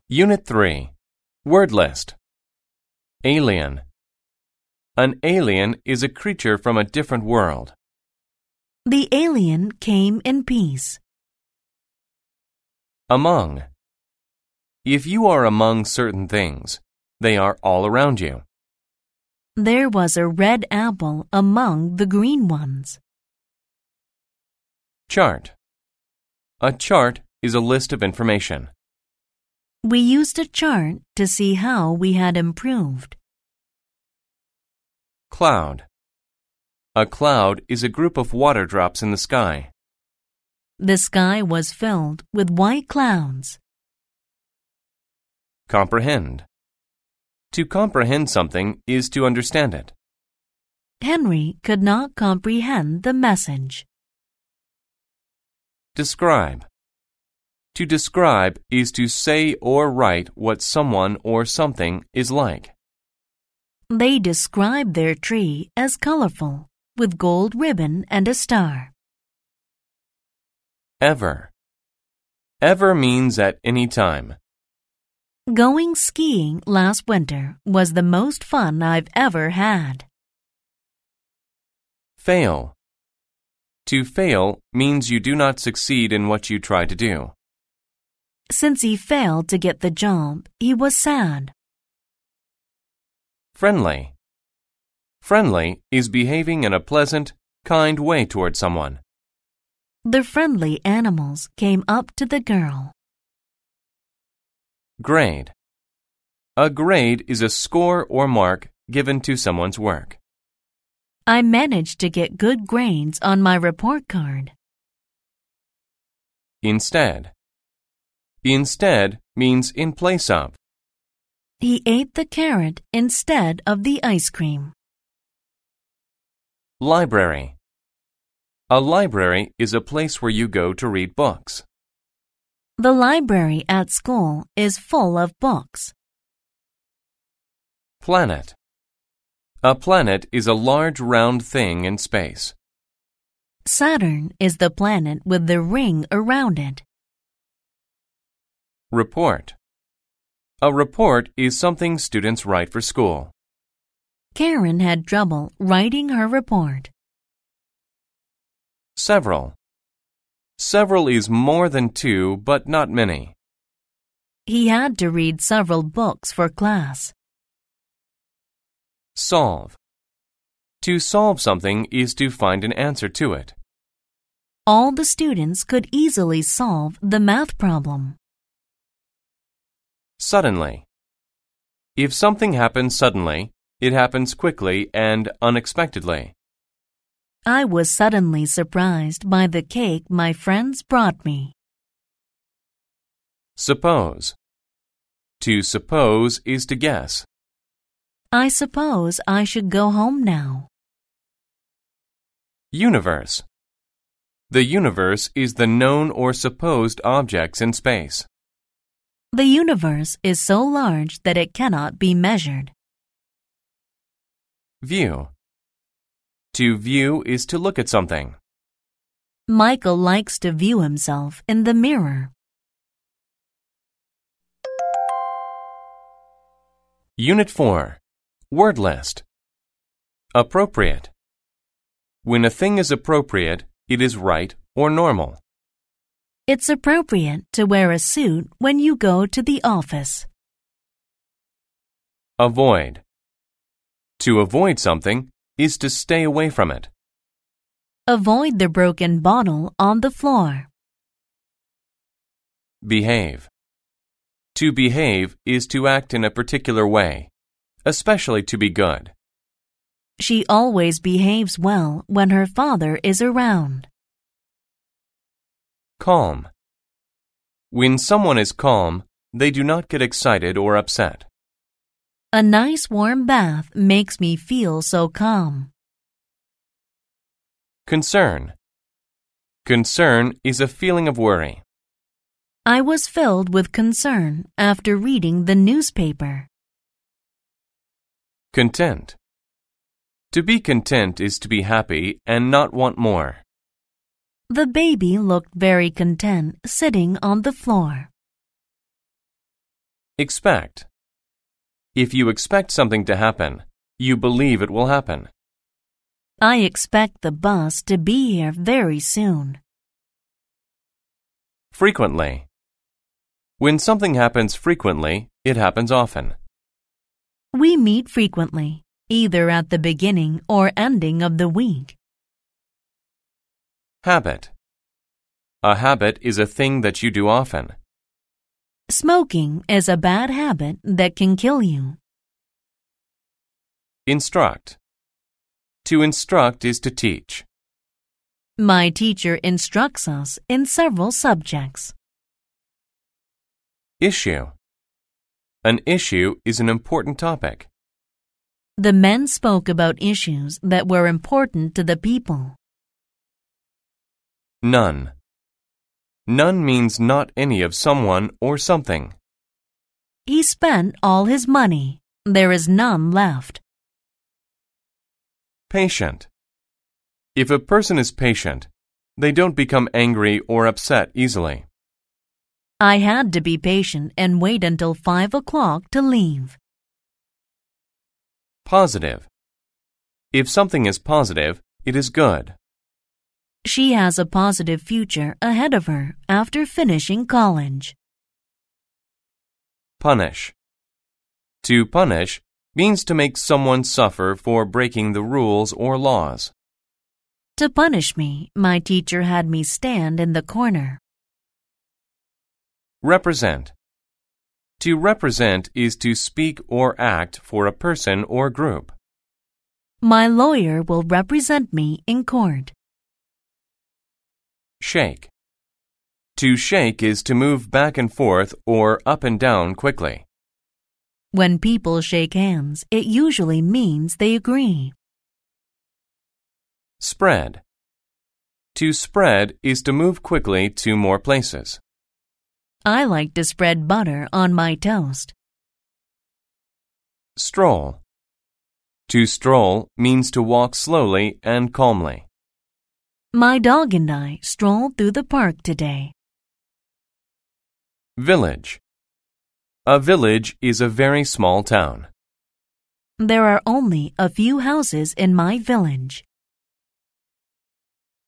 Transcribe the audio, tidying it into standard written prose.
Unit 3. Word list. Alien. An alien is a creature from a different world. The alien came in peace. Among. If you are among certain things, they are all around you. There was a red apple among the green ones. Chart. A chart is a list of information. We used a chart to see how we had improved. Cloud. A cloud is a group of water drops in the sky. The sky was filled with white clouds. Comprehend. To comprehend something is to understand it. Henry could not comprehend the message. Describe. To describe is to say or write what someone or something is like. They described their tree as colorful, with gold ribbon and a star. Ever. Ever means at any time. Going skiing last winter was the most fun I've ever had. Fail. To fail means you do not succeed in what you try to do. Since he failed to get the job, he was sad. Friendly. Friendly is behaving in a pleasant, kind way toward someone. The friendly animals came up to the girl. Grade. A grade is a score or mark given to someone's work. I managed to get good grades on my report card. Instead. Instead means in place of. He ate the carrot instead of the ice cream. Library. A library is a place where you go to read books. The library at school is full of books. Planet. A planet is a large round thing in space. Saturn is the planet with the ring around it. Report. A report is something students write for school. Karen had trouble writing her report. Several. Several is more than two, but not many. He had to read several books for class. Solve. To solve something is to find an answer to it. All the students could easily solve the math problem. Suddenly. If something happens suddenly, it happens quickly and unexpectedly. I was suddenly surprised by the cake my friends brought me. Suppose. To suppose is to guess. I suppose I should go home now. Universe. The universe is the known or supposed objects in space. The universe is so large that it cannot be measured. View. To view is to look at something. Michael likes to view himself in the mirror. Unit 4. Word list. Appropriate. When a thing is appropriate, it is right or normal. It's appropriate to wear a suit when you go to the office. Avoid. To avoid something is to stay away from it. Avoid the broken bottle on the floor. Behave. To behave is to act in a particular way, especially to be good. She always behaves well when her father is around. Calm. When someone is calm, they do not get excited or upset. A nice warm bath makes me feel so calm. Concern. Concern is a feeling of worry. I was filled with concern after reading the newspaper. Content. To be content is to be happy and not want more. The baby looked very content sitting on the floor. Expect. If you expect something to happen, you believe it will happen. I expect the bus to be here very soon. Frequently. When something happens frequently, it happens often. We meet frequently, either at the beginning or ending of the week. Habit. A habit is a thing that you do often. Smoking is a bad habit that can kill you. Instruct. To instruct is to teach. My teacher instructs us in several subjects. Issue. An issue is an important topic. The men spoke about issues that were important to the people. None. None means not any of someone or something. He spent all his money. There is none left. Patient. If a person is patient, they don't become angry or upset easily. I had to be patient and wait until 5 o'clock to leave. Positive. If something is positive, it is good. She has a positive future ahead of her after finishing college. Punish. To punish means to make someone suffer for breaking the rules or laws. To punish me, my teacher had me stand in the corner. Represent. To represent is to speak or act for a person or group. My lawyer will represent me in court. Shake. To shake is to move back and forth or up and down quickly. When people shake hands, it usually means they agree. Spread. To spread is to move quickly to more places. I like to spread butter on my toast. Stroll. To stroll means to walk slowly and calmly. My dog and I strolled through the park today. Village. A village is a very small town. There are only a few houses in my village.